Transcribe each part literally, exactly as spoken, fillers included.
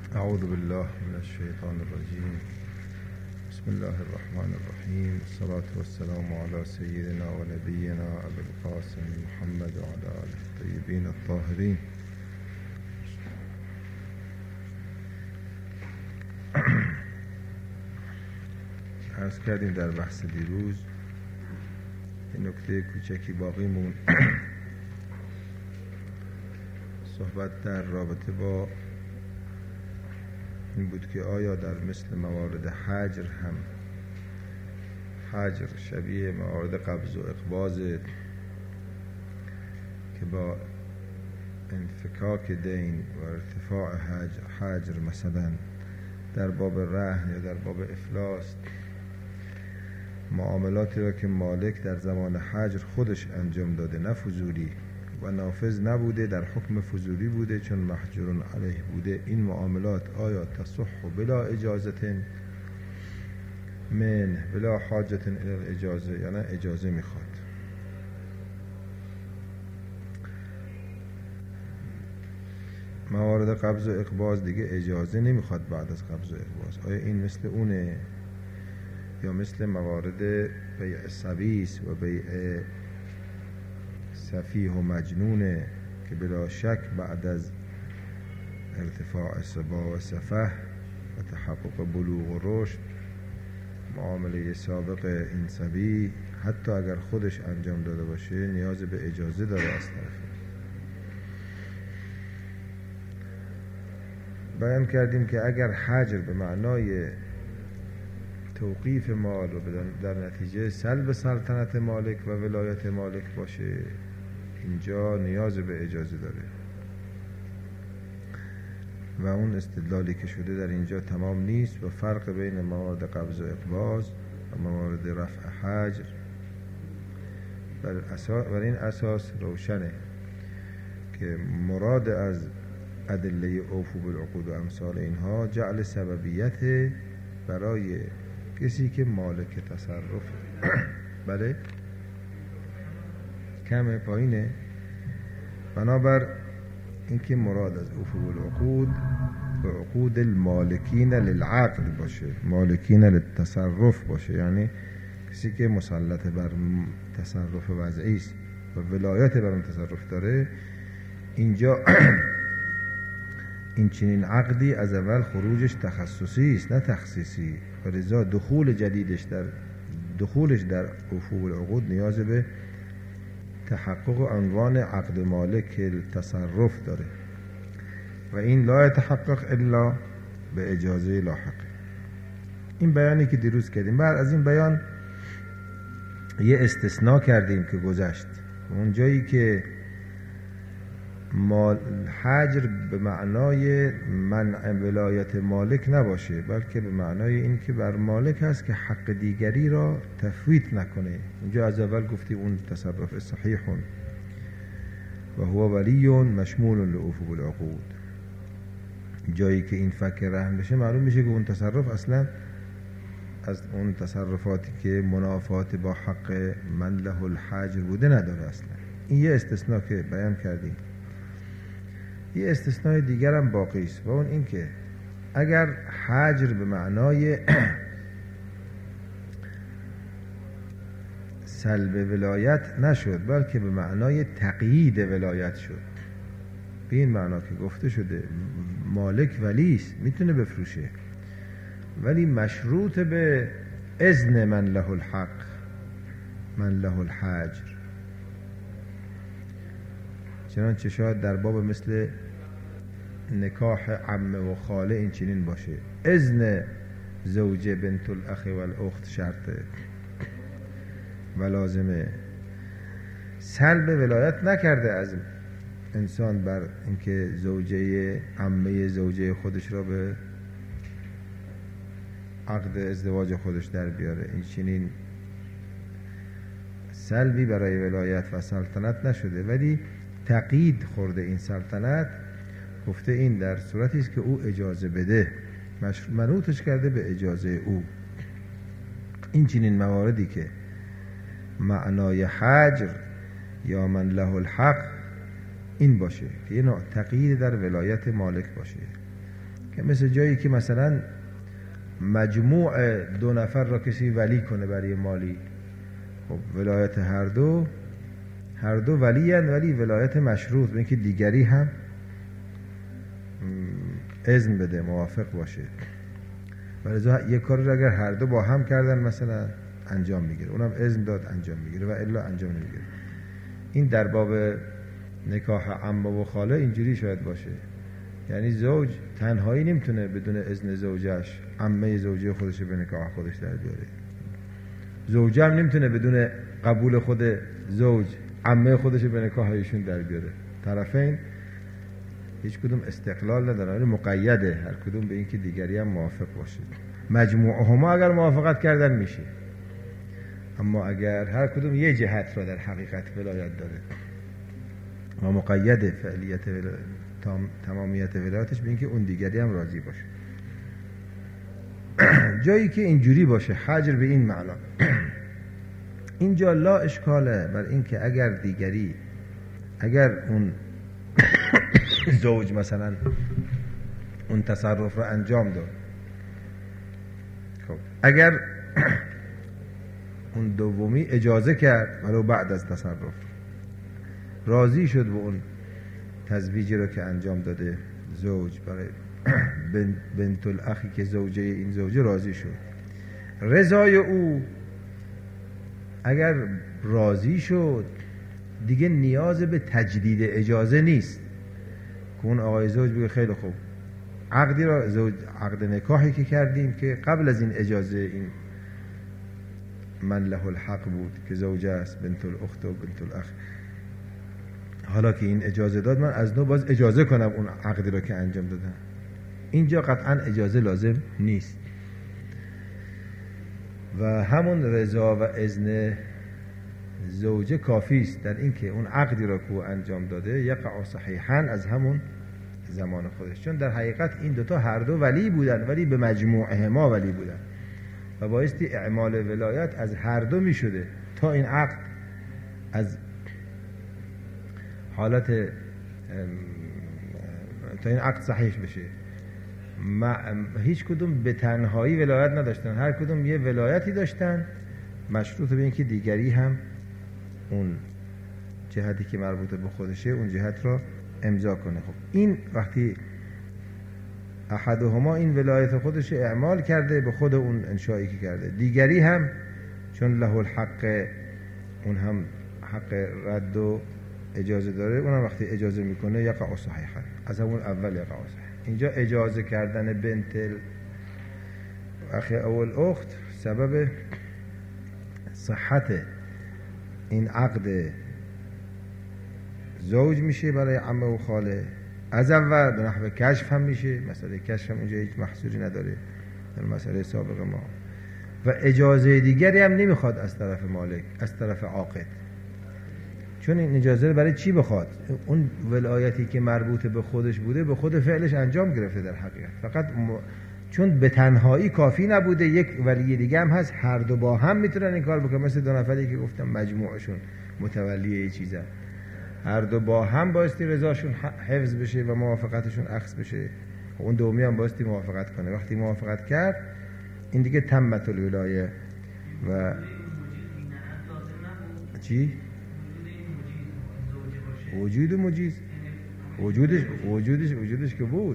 اعوذ بالله من الشیطان الرجیم. بسم الله الرحمن الرحیم. الصلاة والسلام علی سیدنا و نبینا ابی القاسم محمد و علی آله الطیبین الطاهرین. عرض کردیم در بحث دیروز این نکته کوچکی باقی موند، صحبت در رابطه با این بود که آیا در مثل موارد حجر هم حجر شبیه موارد قبض و اقباض که با انفکاک دین و ارتفاع حجر, حجر مثلا در باب رهن یا در باب افلاس، معاملاتی را که مالک در زمان حجر خودش انجام داده، نه فضولی و نافذ نبوده، در حکم فضولی بوده چون محجور علیه بوده، این معاملات آیا تصح بلا اجازت من بلا حاجت الی الاجازه یا نه اجازه میخواد؟ موارد قبض و اقباض دیگه اجازه نمیخواد بعد از قبض و اقباض. آیا این مثل اونه یا مثل موارد بیع سبیس و بیع سفیه و مجنونه که بلا شک بعد از ارتفاع صبا و سفه و تحقق بلوغ و رشد معامله سابق این سبی حتی اگر خودش انجام داده باشه نیاز به اجازه داره از طرف. بیان کردیم که اگر حجر به معنای توقیف مال و در نتیجه سلب سلطنت مالک و ولایت مالک باشه، اینجا نیاز به اجازه داره و اون استدلالی که شده در اینجا تمام نیست و فرق بین موارد قبض و اقباض و موارد رفع حجر بر, اساس بر این اساس روشنه که مراد از ادله اوفو بالعقود و امثال اینها جعل سببیت برای کسی که مالک تصرف بله کم پایینه، بنابر اینکه مراد از اوفو بالعقود به عقود المالکین للعقل باشه، مالکین للتصرف باشه، یعنی کسی که مسلط بر تصرف وضعی است و ولایت بر اون تصرف داره. اینجا این چنین عقدی از اول خروجش تخصصی است نه تخصیصی، و لذا دخول جدیدش در دخولش در اوفو بالعقود نیاز به تحقق عنوان عقد مالک التصرف داره و این لا يتحقق الا به اجازه لاحقه. این بیانی که دیروز کردیم، بعد از این بیان یه استثناء کردیم که گذشت، اون جایی که مال حجر به معنای منع ولایت مالک نباشه بلکه به معنای این که بر مالک هست که حق دیگری را تفویت نکنه. اینجا از اول گفتیم اون تصرف صحیحون و هو ولی مشمول لعوف بالعقود. جایی که این فکر رحم بشه معلوم میشه که اون تصرف اصلا از اون تصرفاتی که منافات با حق من له الحجر بوده نداره اصلا. این یه استثناء که بیان کردیم. یه استثناء دیگر هم باقی است و اون این که اگر حجر به معنای سلب ولایت نشد بلکه به معنای تقیید ولایت شد، به این معنا که گفته شده مالک ولی است، میتونه بفروشه ولی مشروط به اذن من له الحق من له الحجر، چنانچه شاید در باب مثل نکاح عمه و خاله این چنین باشه، اذن زوجه بنت الاخ و الاخت شرطه و لازمه. سلب ولایت نکرده از انسان بر اینکه زوجه عمه زوجه خودش را به عقد ازدواج خودش در بیاره، این چنین سلبی برای ولایت و سلطنت نشده ولی تقیید خورده این سلطنت. گفته این در صورتی است که او اجازه بده، منوطش کرده به اجازه او. این چنین مواردی که معنای حجر یا من له الحق این باشه که یه نوع تقیید در ولایت مالک باشه که مثل جایی که مثلا مجموع دو نفر را کسی ولی کنه برای مالی. خب ولایت هر دو هر دو ولی هن، ولی ولایت مشروط به اینکه دیگری هم اذن بده، موافق باشه. ولذا یک کاری را اگر هر دو با هم کردن مثلا انجام میگیره، اونم اذن داد انجام میگیره و الا انجام نمیگیره. این در باب نکاح عمه و خاله اینجوری شاید باشه، یعنی زوج تنهایی نمیتونه بدون اذن زوجش عمه زوجه خودش به نکاح خودش در بیاره. زوجه هم نمیتونه بدون قبول خود زوج عمه خودش به نکاح ایشون در بیاره. طرفین هیچ کدوم استقلال ندارن، مقیده هر کدوم به اینکه دیگری هم موافق باشه. مجموعهما اگر موافقت کردن میشه، اما اگر هر کدوم یه جهت را در حقیقت ولایت داره و مقید فعلیت ولایت تمامیت ولایتش به اینکه اون دیگری هم راضی باشه. جایی که اینجوری باشه حجر به این معنا اینجا لا اشکاله بر اینکه اگر دیگری اگر اون زوج مثلا اون تصرف رو انجام داد، خب اگر اون دومی اجازه کرد ولو بعد از تصرف راضی شد به اون تزویجی رو که انجام داده زوج برای بنت الاخی که زوجه این زوجه راضی شد، رضای او اگر راضی شد دیگه نیاز به تجدید اجازه نیست که اون آقای زوج بگه خیلی خوب عقدی را زوج عقد نکاحی که کردیم که قبل از این اجازه این من له الحق بود که زوجه است بنت الاخت و بنت الاخ، حالا که این اجازه داد من از نو باز اجازه کنم اون عقدی را که انجام دادم. اینجا قطعا اجازه لازم نیست و همون رضا و اذن زوجه کافی است در اینکه اون عقدی را که انجام داده یقع صحیحاً از همون زمان خودش، چون در حقیقت این دوتا هر دو ولی بودن ولی به مجموعه ما ولی بودن و بایستی اعمال ولایت از هر دو می شده تا این عقد از حالت تا این عقد صحیح بشه. ما هیچ کدوم به تنهایی ولایت نداشتن، هر کدوم یه ولایتی داشتن مشروط به اینکه دیگری هم اون جهتی که مربوط به خودشه اون جهت را امضا کنه. خب این وقتی احدهما این ولایت خودش اعمال کرده به خود اون انشایی که کرده، دیگری هم چون له الحق اون هم حق رد و اجازه داره، اونم وقتی اجازه میکنه یقع صحیحا از همون اول یقع صحیح. اینجا اجازه کردن بنت اخی اول اخت سبب صحت این عقد زوج میشه برای عمه و خاله از اول، به نحو کشف هم میشه، مسئله کشف هم اینجا هیچ محصولی نداره در مسئله سابق ما، و اجازه دیگری هم نمیخواد از طرف مالک از طرف عاقد، چون این اجازه برای چی بخواد؟ اون ولایتی که مربوط به خودش بوده به خود فعلش انجام گرفته در حقیقت، فقط م... چون به تنهایی کافی نبوده یک ولی دیگه هم هست، هر دو با هم میتونن این کار بکنن، مثل دو نفری که گفتم مجموعشون متولی یه چیزه، هر دو با هم بایستی رضاشون حفظ بشه و موافقتشون اخذ بشه، اون دومی هم بایستی موافقت کنه. وقتی موافقت کرد این دیگه تمت الولایه. و چی؟ وجود مجیز وجودش وجودش وجودش که بود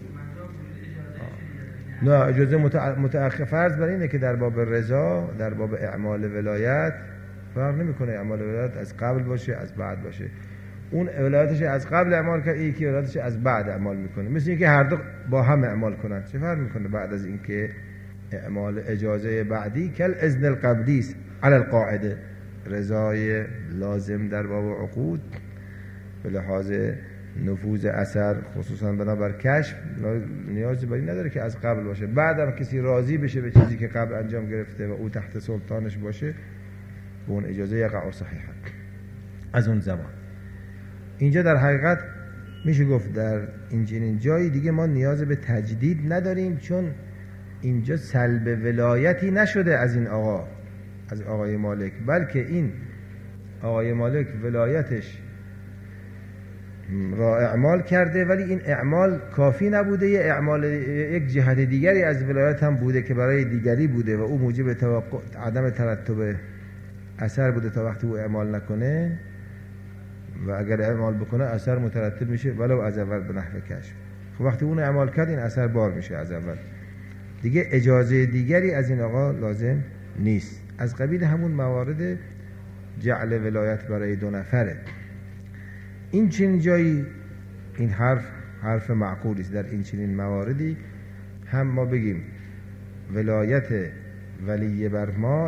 نه اجازه متأخر. فرض بر اینه که در باب رضا در باب اعمال ولایت فرق نمیکنه اعمال ولایت از قبل باشه از بعد باشه، اون ولایتش از قبل اعمال کرد یکی ولایتش از بعد اعمال میکنه، مثل اینکه هر دو با هم اعمال کنن. چه فرق میکنه بعد از اینکه اعمال اجازه بعدی کل اذن القبلی است علی القاعده، رضای لازم در باب عقود به لحاظ نفوذ اثر خصوصا بنابر کشف نیازی بر این نداره که از قبل باشه، بعدم کسی راضی بشه به چیزی که قبل انجام گرفته و او تحت سلطانش باشه به اون اجازه یقع صحیحا از اون زمان. اینجا در حقیقت میشه گفت در این جایی دیگه ما نیاز به تجدید نداریم، چون اینجا سلب ولایتی نشده از این آقا از آقای مالک، بلکه این آقای مالک ولایتش را اعمال کرده، ولی این اعمال کافی نبوده، یه اعمال یک جهت دیگری از ولایت هم بوده که برای دیگری بوده و او موجب توقع عدم ترتب اثر بوده تا وقتی او اعمال نکنه، و اگر اعمال بکنه اثر مترتب میشه ولو از اول به نحو کشف. خب وقتی اون اعمال کرد این اثر بار میشه از اول، دیگه اجازه دیگری از این آقا لازم نیست. از قبیل همون موارد جعل ولایت برای دو نفره. این چنین جایی این حرف حرف معقولی است. در این چنین مواردی هم ما بگیم ولایت ولی بر مال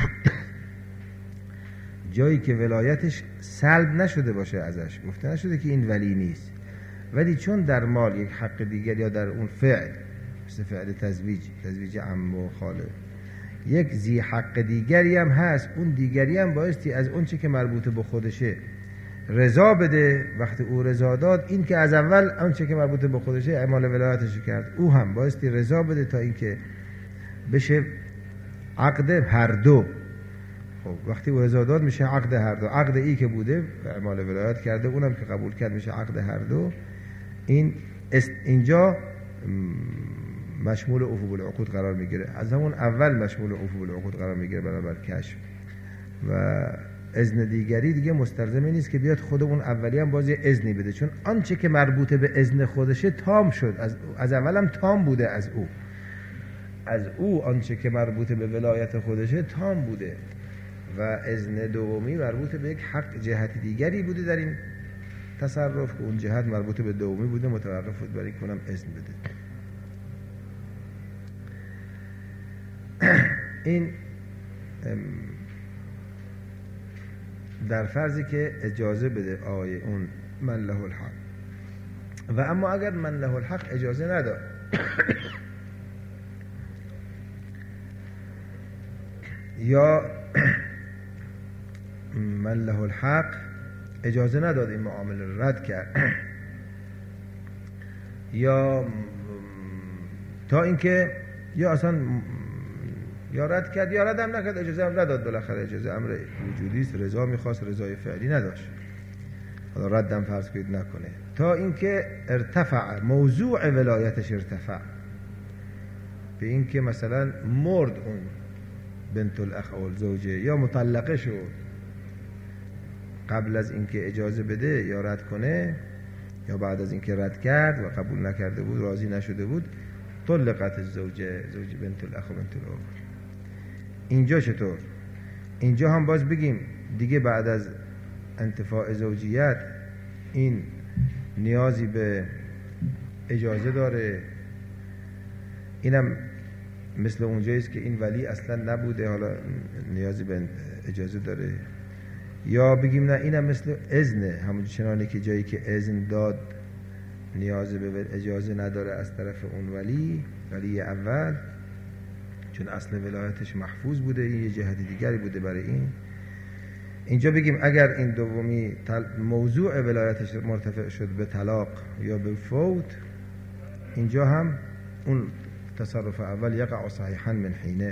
جایی که ولایتش سلب نشده باشه ازش، گفته نشده که این ولی نیست، ولی چون در مال یک حق دیگر یا در اون فعل مثل فعل تزویج، تزویج عم و خاله، یک زی حق دیگری هم هست، اون دیگری هم بایستی از اون چه که مربوط به خودشه رضا بده. وقتی او رضا داد، این که از اول اون چه که مربوط به خودشه اعمال ولایتش کرد، او هم بایستی رضا بده تا اینکه بشه عقد هر دو. خب وقتی او رضا داد میشه عقد هر دو. عقد ای که بوده اعمال ولایت کرده، اونم که قبول کرد میشه عقد هر دو. این اینجا مشمول عفو بالعقود قرار میگیره، از همون اول مشمول عفو بالعقود قرار میگیره بنابر کشف. و اذن دیگری دیگه مستلزم نیست که بیاد خود اون اولی هم باز یه اذنی بده، چون آنچه که مربوط به اذن خودشه تام شد، از از اولم تام بوده، از او از او آنچه که مربوط به ولایت خودشه تام بوده و اذن دومی مربوط به یک حق جهت دیگری بوده در این تصرف که اون جهت مربوط به دومی بوده، متوقف بود برای کنم اذن بده. این در فرضی که اجازه بده آقای اون من له الحق. و اما اگر من له الحق اجازه نداد یا من له الحق اجازه نداد این معامله رو رد کرد، یا تا اینکه یا اصلا یا رد کرد یا رد هم نکرد، اجازه هم نداد، بالاخره اجازه امر وجودی است، رضا میخواست رضای فعلی نداشت، حالا رد هم فرض کنید نکنه، تا اینکه ارتفع موضوع ولایتش ارتفع به اینکه مثلا مرد اون بنت الاخ او زوجه یا مطلقه شد قبل از اینکه اجازه بده یا رد کنه، یا بعد از اینکه رد کرد و قبول نکرده بود، راضی نشده بود، طلقت الزوجه، زوج بنت الاخ و بنت الاخ. اینجا چطور؟ اینجا هم باز بگیم دیگه بعد از انتفاع زوجیت این نیازی به اجازه داره، اینم مثل اونجاییست که این ولی اصلا نبوده حالا نیازی به اجازه داره، یا بگیم نه اینم مثل اذنه، همون چنانه که جایی که اذن داد نیاز به اجازه نداره از طرف اون ولی ولی اول، چون اصل ولایتش محفوظ بوده، این یه جهت دیگری بوده برای این. اینجا بگیم اگر این دومی موضوع ولایتش مرتفع شد به طلاق یا به فوت، اینجا هم اون تصرف اول یقع صحیحا من حینه،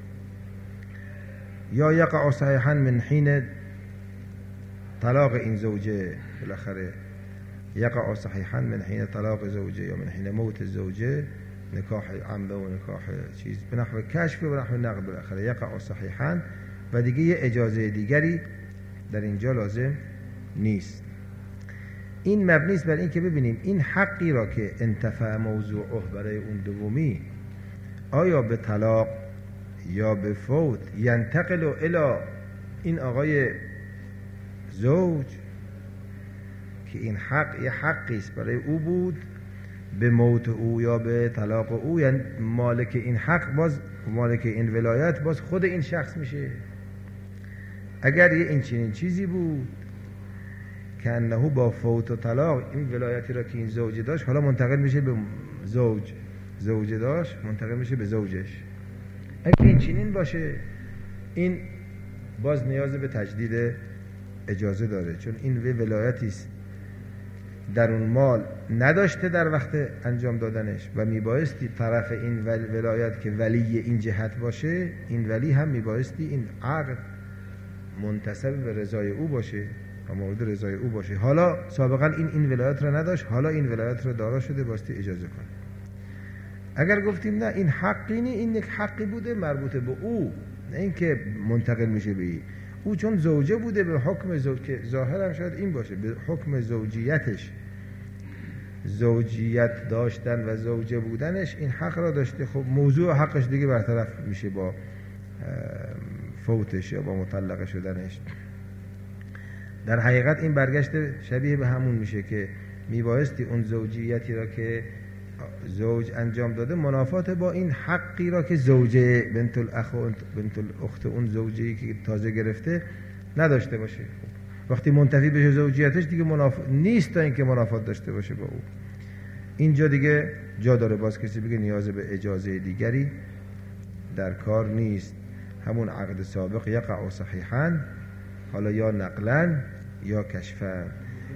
یا یقع صحیحا من حین طلاق این زوجه، بالاخره یقع صحیحا من حین طلاق زوجه یا من حین موت زوجه، نکاح عمده و نکاح چیز به نحو کشف و به نحو نقد، بالاخره یقع صحیحا و دیگه یه اجازه دیگری در اینجا لازم نیست. این مبنی است بر این که ببینیم این حقی را که انتفع موضوعه برای اون دومی آیا به طلاق یا به فوت ینتقل الی این آقای زوج که این حق یه حقی است برای او بود، به موت او یا به طلاق او، یعنی مالک این حق باز مالک این ولایت باز خود این شخص میشه. اگر یه این چنین چیزی بود که انه با فوت و طلاق این ولایتی را که این زوج داشت حالا منتقل میشه به زوج، زوج داشت منتقل میشه به زوجش، اگر این چنین باشه این باز نیاز به تجدید اجازه داره، چون این ولایتی است در اون مال نداشته در وقت انجام دادنش و میبایستی طرف این ولایت که ولی این جهت باشه، این ولی هم میبایستی این عقد منتسب به رضای او باشه، و مورد رضای او باشه. حالا سابقا این این ولایت را نداشت، حالا این ولایت را دارا شده، باستی اجازه کنه. اگر گفتیم نه این حقی نه، این یک حقی بوده مربوط به او، نه اینکه منتقل میشه به این. او چون زوجه بوده به حکم زوج، که ظاهرا شاید این باشه، به حکم زوجیتش، زوجیت داشتن و زوجه بودنش این حق را داشته. خب موضوع حقش دیگه برطرف میشه با فوتش یا با مطلقه شدنش. در حقیقت این برگشته شبیه به همون میشه که میبایستی اون زوجیتی را که زوج انجام داده منافات با این حقی را که زوجه بنت الاخ و بنت الاخت اون زوجه‌ای که تازه گرفته نداشته باشه. وقتی منتفی بشه زوجیتش دیگه منافات نیست تا اینکه منافات داشته باشه با او. اینجا دیگه جا داره باز کسی بگه نیاز به اجازه دیگری در کار نیست. همون عقد سابق یقع صحیحاً، حالا یا نقلاً یا کشفاً.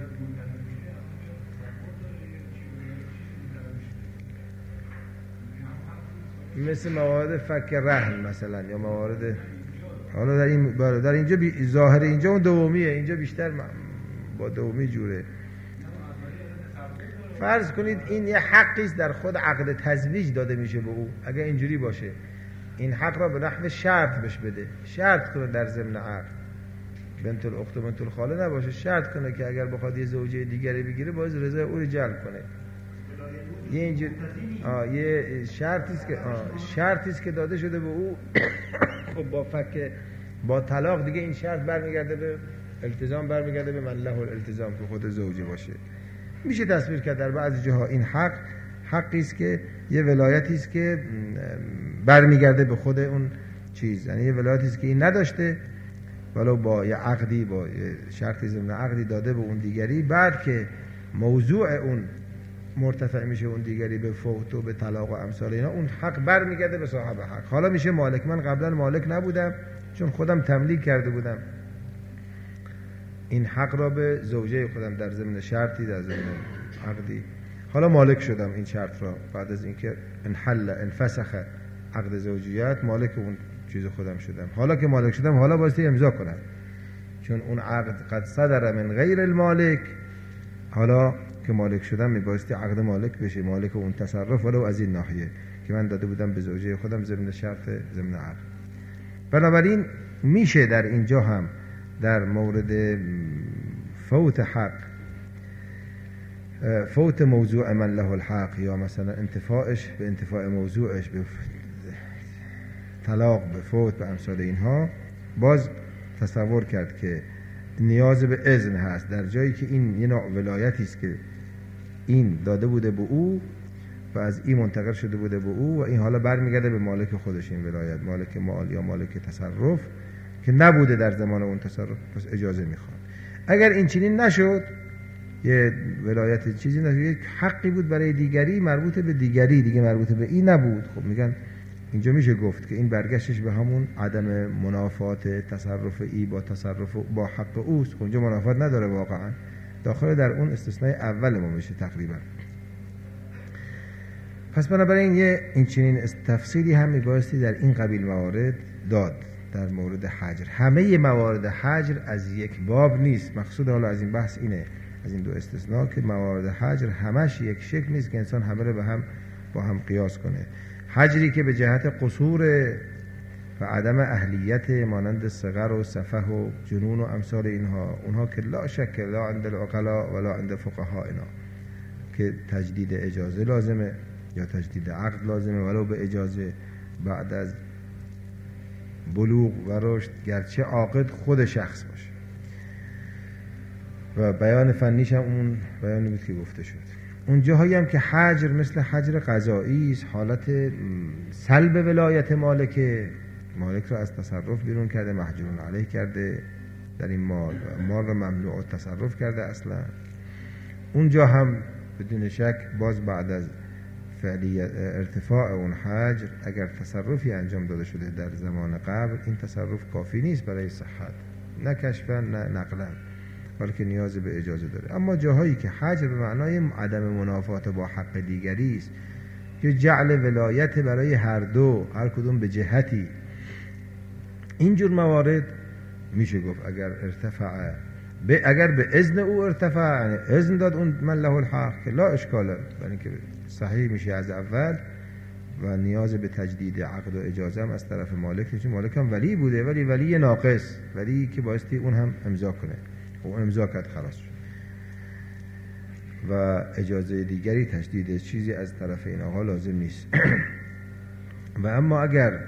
مثل موارد فک رهن مثلا یا موارد، حالا در این در اینجا بی... ظاهر اینجا اون دومیه، اینجا بیشتر با دومی جوره. فرض کنید این یه حقی است در خود عقد تزویج داده میشه به او. اگه اینجوری باشه این حق را به نحو شرط بهش بده، شرط کنه در ضمن عقد، بنت الاخت و بنت الخاله نباشه، شرط کنه که اگر بخواد یه زوجه دیگری بگیره باید رضای او رو جلب کنه. یه اینجور آه یه شرطی است که آه شرطی است که داده شده به او. خب با فک با طلاق دیگه این شرط برمیگرده به التزام، برمیگرده به من له الالتزام که خود زوجه باشه. میشه تصویر کرد در بعضی جاها این حق حقی است که یه ولایتی است که برمیگرده به خود اون چیز، یعنی یه ولایتی است که این نداشته ولو با یه عقدی، با یه شرطی ضمن عقدی داده به اون دیگری، بعد که موضوع اون مرتفع میشه اون دیگری به فوت و به طلاق و امثال اینا، اون حق برمیگرده به صاحب حق. حالا میشه مالک. من قبلا مالک نبودم چون خودم تملیک کرده بودم این حق را به زوجه خودم در ضمن شرطی، در ضمن عقدی. حالا مالک شدم این شرط را بعد از اینکه انحل انفسخ عقد زوجیت، مالک اون چیز خودم شدم. حالا که مالک شدم حالا بایستی امضا کنم، چون اون عقد قد صدر من غیر المالک. حالا که مالک شدم میبایستی عقد مالک بشه، مالک اون تصرف، ولو از این ناحیه که من داده بودم به زوجه خودم ضمن شرط ضمن عقد. بنابراین میشه در اینجا هم در مورد فوت حق، فوت موضوع من له الحق، یا مثلا انتفاعش به انتفاع موضوعش، به طلاق، به فوت، به امثال اینها، باز تصور کرد که نیاز به اذن هست در جایی که این یه نوع ولایتی است که این داده بوده به او و از این منتقل شده بوده به او و این حالا برمیگرده به مالک خودش. این ولایت مالک مال یا مالک تصرف که نبوده در زمان اون تصرف، پس اجازه میخواد. اگر این چنین نشد، یه ولایت چیزی نشد، یک حقی بود برای دیگری مربوط به دیگری، دیگه مربوط به این نبود، خب میگن اینجا میشه گفت که این برگشتش به همون عدم منافات تصرف ای با تصرف با حق اوست. خب اینجا منافات نداره واقعا، داخل در اون استثناء اول ما میشه تقریبا. پس بنابراین یه این چنین تفصیلی هم میبایستی در این قبیل موارد داد. در مورد حجر، همه موارد حجر از یک باب نیست. مقصود حالا از این بحث اینه، از این دو استثناء، که موارد حجر همش یک شکل نیست که انسان همه رو به هم با هم قیاس کنه. حجری که به جهت قصور و عدم اهلیت مانند صغر و سفه و جنون و امثال اینها، اونها که لا شک لا عند العقلاء ولا عند فقها اینا که تجدید اجازه لازمه یا تجدید عقد لازمه، ولو به اجازه بعد از بلوغ و رشد، گرچه عاقد خود شخص باشه. و بیان فنیش هم اون بیانی بود که گفته شد. اون جاهایی هم که حجر مثل حجر قضایی است، حالت سلب ولایت مالک، مالک را از تصرف بیرون کرده، محجور علیه کرده در این مال، مال را ممنوع تصرف کرده اصلا. اونجا هم بدون شک باز بعد از فعلی ارتفاع اون حجر اگر تصرفی انجام داده شده در زمان قبل، این تصرف کافی نیست برای صحت، نه کشفاً نه نقلاً، بلکه نیاز به اجازه داره. اما جاهایی که حجر به معنای عدم منافات با حق دیگری است که جعل ولایت برای هر دو، هر کدوم به جهتی، اینجور موارد میشه گفت اگر ارتفع به اگر به اذن او ارتفع، یعنی اذن داد اون من له الحق که لا اشکاله، برای که صحیح میشه از اول و نیاز به تجدید عقد و اجازه هم از طرف مالک نیست. مالک هم ولی بوده ولی ولی ناقص، ولی که بایستی اون هم امضا کنه، اون امضا کرد خلاص شد و اجازه دیگری تجدید چیزی از طرف این آقا لازم نیست. و اما اگر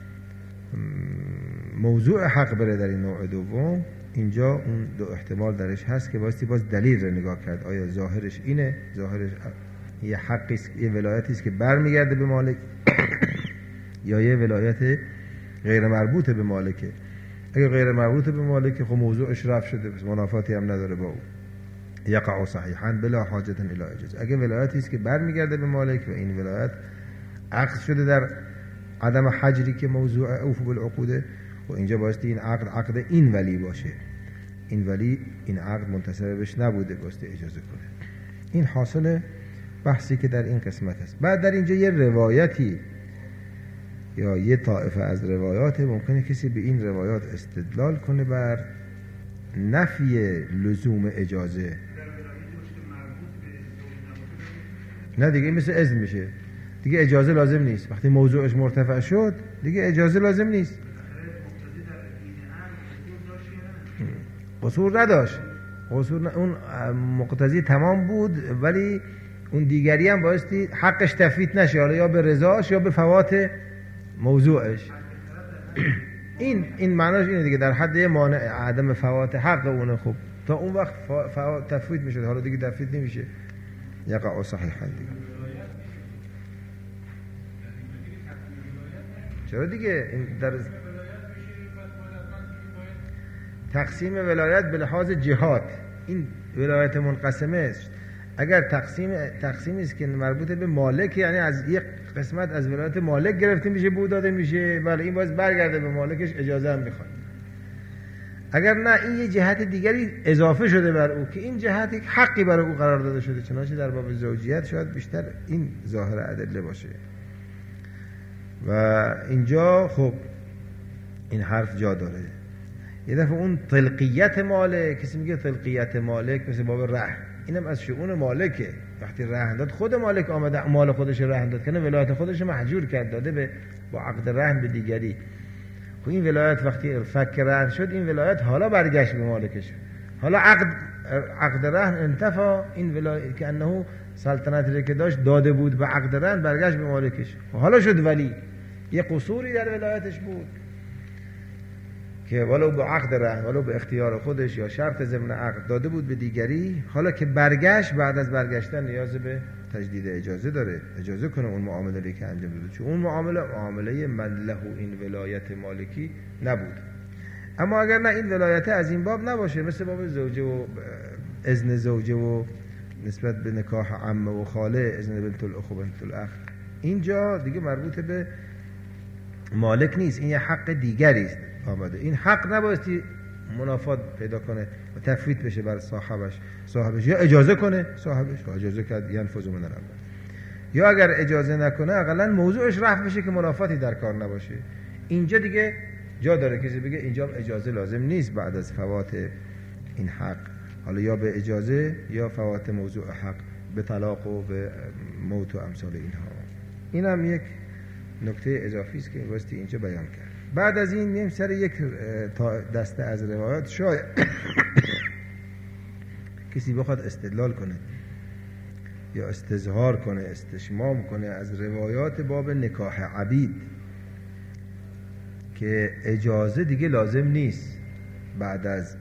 موضوع حق بره در این نوع دوم، اینجا اون دو احتمال درش هست که بایستی باز دلیل رو نگاه کرد. آیا ظاهرش اینه، ظاهرش یه حقی است، یه ولایتی است که برمیگرده به مالک یا یه ولایت غیر مربوط به مالکه. اگه غیر مربوط به مالکه خب موضوعش رفع شده، منافاتی هم نداره با او، یقع صحیحا بلا حاجت الی اجازه. اگه ولایتی است که برمیگرده به مالک و این ولایت عقد شده در عدم حجری که موضوع اوف بالعقوده، و اینجا بایستی این عقد عقد این ولی باشه، این ولی این عقد منتصب بهش نبوده، بایستی اجازه کنه. این حاصل بحثی که در این قسمت است. بعد در اینجا یه روایتی یا یه طائفه از روایات ممکنه کسی به این روایات استدلال کنه بر نفی لزوم اجازه. نه دیگه مثل اذن میشه، دیگه اجازه لازم نیست. وقتی موضوعش مرتفع شد دیگه اجازه لازم نیست. قصور نداشت، قصور ن... اون مقتضی تمام بود، ولی اون دیگری هم بایستی حقش تفویت نشه، حالا یا به رضاش یا به فوات موضوعش. این این معناش اینه دیگه، در حد مانع عدم فوات حق اونه. خب تا اون وقت فوات تفویت میشه، حالا دیگه تفویت نمیشه، یقع صحیحا دیگه. چرا دیگه این در تقسیم ولایت به لحاظ جهات، این ولایت منقسمه است. اگر تقسیم تقسیمی است که مربوط به مالک، یعنی از یک قسمت از ولایت مالک گرفته میشه بود داده میشه، ولی این باز برگرده به مالکش، اجازه هم میخواد. اگر نه، این یه جهت دیگری اضافه شده بر او که این جهت یک حقی برای او قرار داده شده، چنانچه در باب زوجیت شاید بیشتر این ظاهر ادله باشه. و اینجا خب این حرف جا داره. یه دفعه اون تلقیت مالک، کسی میگه تلقیت مالک مثل باب رهن، اینم از شؤون مالکه. وقتی رهن داد، خود مالک آمده مال خودش رهن داد کنه، ولایت خودش محجور کرد، داده به با عقد رهن به دیگری. خب این ولایت وقتی فک رهن شد، این ولایت حالا برگشت به مالکش، حالا عقد عقد رهن انتفا، این ولایت که انه سلطنتی که داشت داده بود به عقد رهن، برگشت به مالکش، حالا شد ولی. یه قصوری در ولایتش بود که ولو به عقد رهن ولو به اختیار خودش یا شرط ضمن عقد داده بود به دیگری، حالا که برگشت، بعد از برگشتن نیاز به تجدید اجازه داره، اجازه کنه اون معامله که انجام داده، چون اون معامله معامله من له این ولایت مالکی نبود. اما اگر نه، این ولایت از این باب نباشه، مثل باب زوجه و اذن زوجه و نسبت به نکاح عمه و خاله، اذن بنت الاخ و بنت الاخ، اینجا دیگه مربوط به مالک نیست، این یه حق دیگری است آمده. این حق نبایستی منافات پیدا کنه و تفویت بشه بر صاحبش. صاحبش یا اجازه کنه، صاحبش اجازه کرد ینفذ من الامر، یا اگر اجازه نکنه اقلا موضوعش رفع بشه که منافاتی در کار نباشه. اینجا دیگه جا داره کسی بگه اینجا اجازه لازم نیست بعد از فوات این حق، حالا یا به اجازه یا فوات موضوع حق به طلاق و به موت و امثال اینها. این هم یک نکته اضافی است که بایستی اینجا بیان کرد. بعد از این میم سر یک دسته از روایات، شاید کسی بخواد استدلال کنه یا استظهار کنه، استشمام کنه از روایات باب نکاح عبید که اجازه دیگه لازم نیست بعد از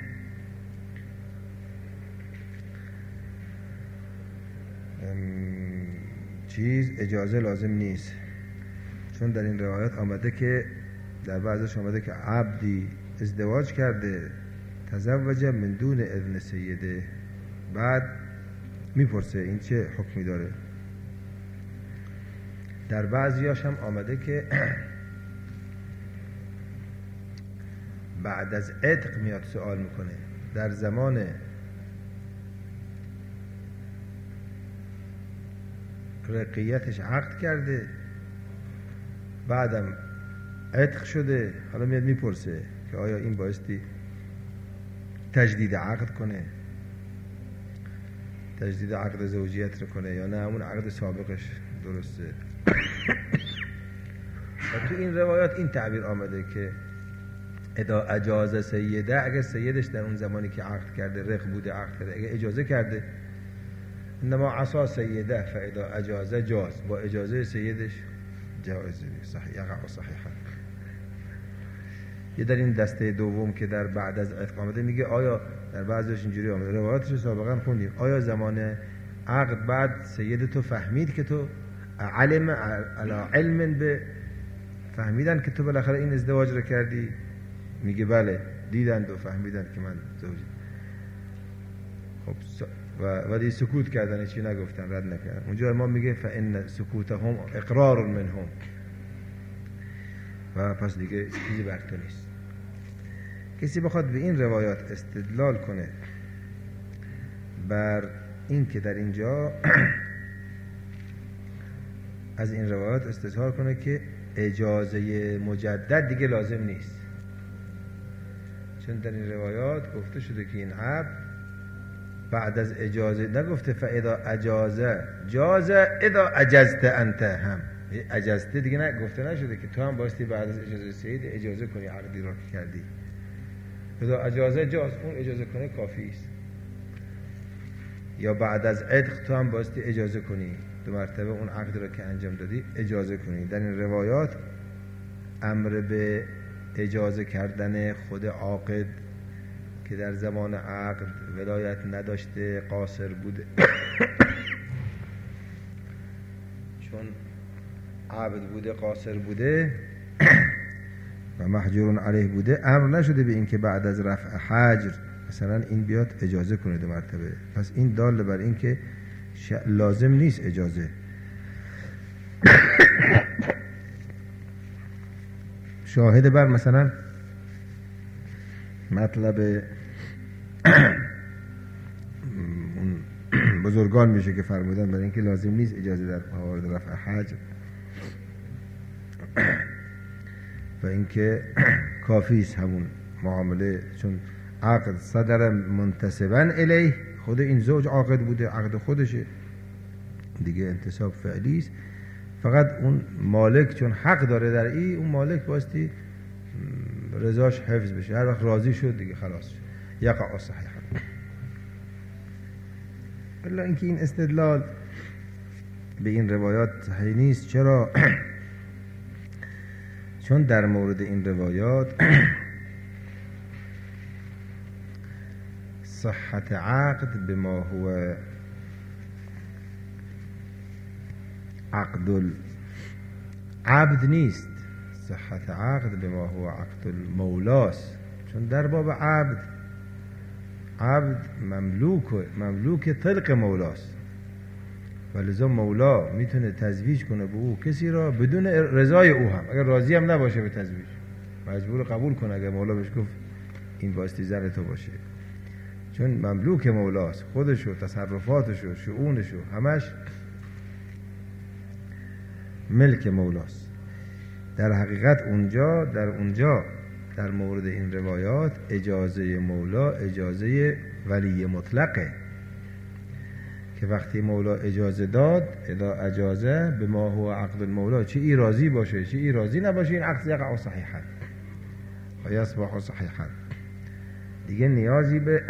چیز، اجازه لازم نیست، چون در این روایات آمده که در بعضش آمده که عبدی ازدواج کرده، تزوج من دون اذن سیده، بعد میپرسه این چه حکمی داره. در بعضیاش هم آمده که بعد از عتق میاد سوال میکنه، در زمان رقیتش عقد کرده، بعدم عتق شده، حالا میاد میپرسه که آیا این بایستی تجدید عقد کنه، تجدید عقد زوجیت رو کنه یا نه همون عقد سابقش درسته. و تو این روایات این تعبیر آمده که اذا اجاز سیده، اگه سیدش در اون زمانی که عقد کرده رق بوده عقد کرده اگه اجازه کرده، انما عصا سیده فاذا اجاز جاز، با اجازه سیدش جایزه صحیح یقع صحیحا. یه در این دسته دوم که در بعد از عتق آمده میگه آیا در بعضیش اینجوری آمده روایاتش سابقا خوندیم، آیا زمان عقد بعد سید تو فهمید که تو علم علی علم به فهمیدن که تو بالاخره این ازدواج رو کردی؟ میگه بله دیدند و فهمیدن که من زوجی. خب و ولی سکوت کردن، چی نگفتن، رد نکردن. اونجا امام میگه فان سکوتهم اقرار منهم، و پس دیگه چیزی بر تو نیست. کسی بخواد به این روایات استدلال کنه بر این که در اینجا از این روایات استظهار کنه که اجازه مجدد دیگه لازم نیست، چون در این روایات گفته شده که این عبد بعد از اجازه، نگفته فاذا اجازه جازه اذا اجزت انت، هم اجازته دیگه نه گفته نشده که تو هم باستی بعد از اجازه سید اجازه کنی عقدی رو که کردی. اذا اجازه جاز، اون اجازه کنه کافی است. یا بعد از عتق تو هم باستی اجازه کنی، دو مرتبه اون عقد رو که انجام دادی اجازه کنی. در این روایات امر به اجازه کردن خود عاقد که در زمان عقد ولایت نداشته، قاصر بوده چون عبد بوده قاصر بوده و محجور علیه بوده، امر نشده به این که بعد از رفع حجر مثلا این بیاد اجازه کنه دو مرتبه. پس این دال بر این که لازم نیست اجازه. شاهد بر مثلا مطلب بزرگان میشه که فرمودن برای اینکه لازم نیست اجازه در موارد رفع حجر و اینکه کافی است همون معامله، چون عقد صدر منتسبا الیه، خود این زوج عاقد بوده، عقد خودشه دیگه، انتساب فعلی است. فقط اون مالک چون حق داره در این، اون مالک باستی رضاش حفظ بشه، هر وقت راضی شد دیگه خلاص یقع صحیحا. الا اینکه این استدلال به این روایات صحیح نیست. چرا؟ چون در مورد این روایات صحت عقد بما هو عقد العبد نیست، صحت عقد بما هو عقد المولاست. چون در باب عبد، عبد مملوک مملوک طلق مولاست، ولذا مولا میتونه تزویج کنه به او کسی را بدون رضای او، هم اگر راضی هم نباشه به تزویج مجبور قبول کنه اگر مولا بهش گفت این باستی زن تو باشه، چون مملوک مولاست، خودشو، تصرفاتشو، شؤونشو همش ملک مولاست. در حقیقت اونجا در اونجا در مورد این روایات اجازه مولا اجازه ولی مطلقه، که وقتی مولا اجازه داد اذا اجازه به ما هو عقد المولا، چه ای راضی باشه چه ای راضی نباشه این عقد یقع صحیحا و یصبح صحیحا، دیگه نیازی به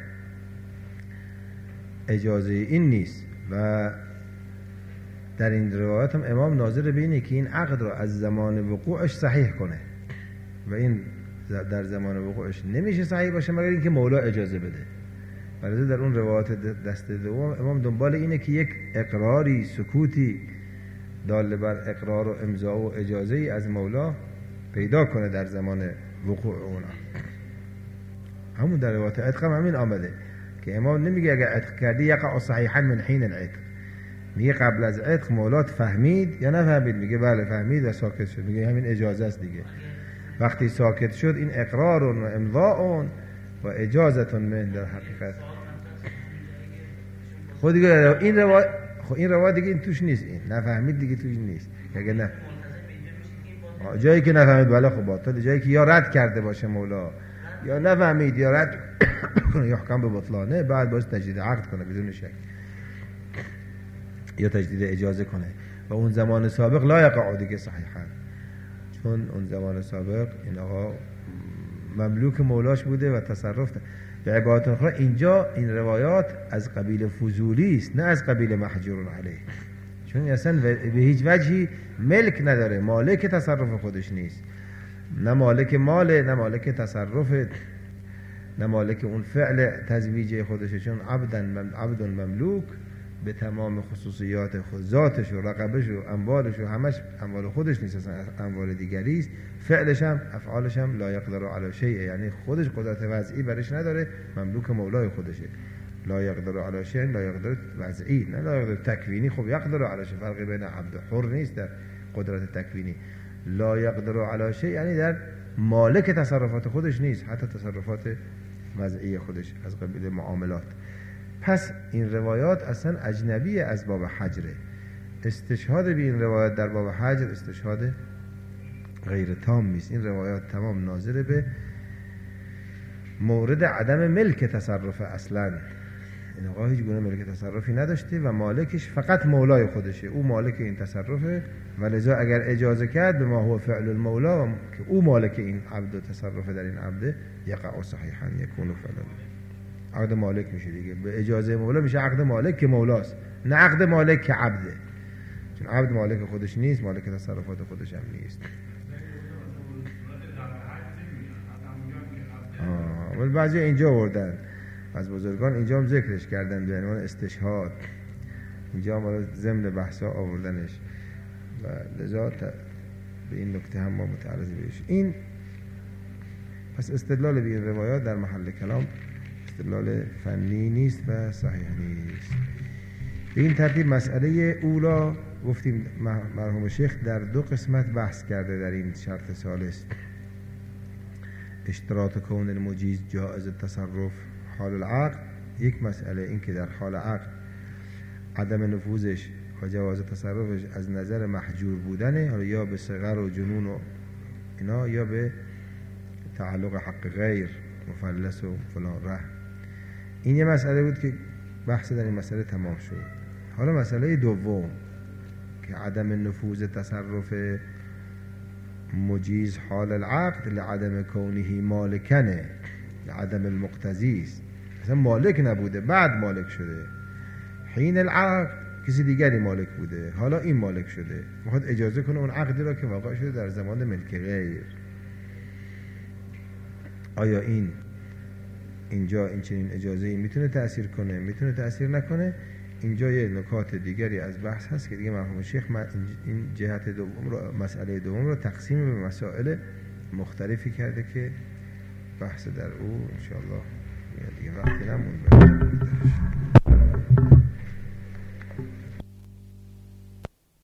اجازه این نیست. و در این روایات هم امام ناظر به اینه که این عقد را از زمان وقوعش صحیح کنه و این در زمان وقوعش نمیشه صحیح باشه مگر اینکه مولا اجازه بده. ولی در اون روایات دست دوم امام دنبال اینه که یک اقراری، سکوتی دال بر اقرار و امضا و اجازه ای از مولا پیدا کنه در زمان وقوع اونا. همون در روایات عتق هم همین آمده که امام نمیگه اگر عتق کردی یقع صحیحا من حین العتق، میگه قبل از عتق مولات فهمید یا نفهمید؟ میگه بله فهمید و ساکت شد، میگه همین اجازه است دیگه. وقتی ساکت شد این اقرار و امضاء و اجازه من در حقیقت خود دیگه این روایت، خب این روایت دیگه این توش نیست، این نفهمید دیگه توش نیست. اگه نه جایی که نفهمید بله خب باطل، جایی که یا رد کرده باشه مولا یا نفهمید یا رد کنه یا حکم به بطلانه، بعد باید تجدید عقد کنه بدون شک یا تجدید اجازه کنه. و اون زمان سابق لا یقع دیگه صحیحا، چون اون زمان سابق این آقا مملوک مولاش بوده و تصرف ده. به عبارت اخرى اینجا این روایات از قبیل فضولی است، نه از قبیل محجور علیه، چون اصلا به هیچ وجهی ملک نداره، مالک تصرف خودش نیست، نه مالک ماله، نه مالک تصرف، نه مالک اون فعل تزویج خودشه، چون عبدن عبد مملوک به تمام خصوصیات خود، ذاتش و رقبش و اموالش و همش اموال خودش نیست، اصلا اموال دیگری است، فعلش هم افعالش هم لا یقدر علی شیء، یعنی خودش قدرت وضعی برش نداره، مملوک مولای خودشه. لا یقدر علی شیء، لا یقدر وضعی، نه لا یقدر تکوینی. خب یقدر علی شیء، فرقی بین عبد حر نیست در قدرت تکوینی. لا یقدر علی شیء یعنی در مالک تصرفات خودش نیست، حتی تصرفات وضعی خودش از قبیل معاملات. پس این روایات اصلا اجنبی از باب حجره. استشهاد به این روایات در باب حجر استشهاد غیر تام نیست. این روایات تمام ناظر به مورد عدم ملک تصرف اصلا، این آقا هیچ گونه ملک تصرفی نداشته و مالکش فقط مولای خودشه، او مالک این تصرفه و لذا اگر اجازه کرد به ما هو فعل المولا که او مالک این عبد و تصرف در این عبد، یقع صحیحا یکون فعلا، عقد مالک میشه دیگه، به اجازه مولا میشه عقد مالک که مولاست، نه عقد مالک که عبده، چون عبد مالک خودش نیست، مالک تصرفات خودش هم نیست. آه ولی بعضی اینجا وردن از بزرگان، اینجا هم ذکرش کردن به عنوان استشهاد، اینجا هم ضمن بحثا آوردنش و لذا به این نکته هم ما متعرض بهش. این پس استدلال به این روایات در محل کلام استدلال فنی نیست و صحیح نیست. به این ترتیب مسئله اولا گفتیم مرحوم شیخ در دو قسمت بحث کرده در این شرط ثالث، اشتراط کون المجیز جائز التصرف حال العقد. یک مسئله این که در حال عقد عدم نفوذش و جواز تصرفش از نظر محجور بودنه، یا به صغر و جنون و اینا، یا به تعلق حق غیر مفلس و فلان ره. این یه مسئله بود که بحث در این مسئله تمام شد. حالا مسئله دوم که عدم نفوذ تصرف مجیز حال العقد لعدم کونه مالکنه، لعدم المقتضی است، مثلا مالک نبوده بعد مالک شده، حین العقد کسی دیگری مالک بوده حالا این مالک شده، میخواد اجازه کنه اون عقدی را که واقع شده در زمان ملک غیر. آیا این اینجا این چنین اجازه‌ای میتونه تأثیر کنه، میتونه تأثیر نکنه؟ اینجا یه نکات دیگری از بحث هست که دیگه مرحوم شیخ این جهت دوم رو، مسئله دوم رو تقسیم به مسائل مختلفی کرده که بحث در او انشاءالله دیگه وقتی نمونده.